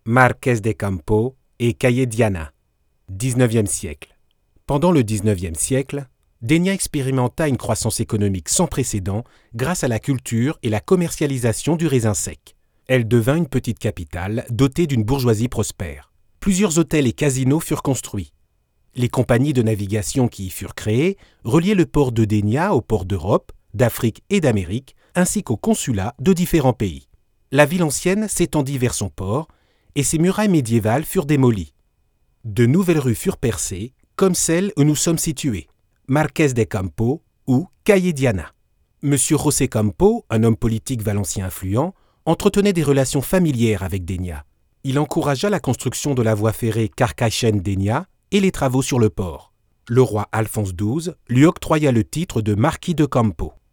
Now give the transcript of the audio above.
Marquès de Campo et Calle Diana. 19e siècle. Pendant le 19e siècle, Dénia expérimenta une croissance économique sans précédent grâce à la culture et la commercialisation du raisin sec. Elle devint une petite capitale dotée d'une bourgeoisie prospère. Plusieurs hôtels et casinos furent construits. Les compagnies de navigation qui y furent créées reliaient le port de Dénia aux ports d'Europe, d'Afrique et d'Amérique, ainsi qu'aux consulats de différents pays. La ville ancienne s'étendit vers son port et ses murailles médiévales furent démolies. De nouvelles rues furent percées, comme celle où nous sommes situés, Marquès de Campo ou Calle Diana. Monsieur José Campo, un homme politique valencien influent, entretenait des relations familières avec Dénia. Il encouragea la construction de la voie ferrée Carcaixent-Dénia et les travaux sur le port. Le roi Alphonse XII lui octroya le titre de marquis de Campo.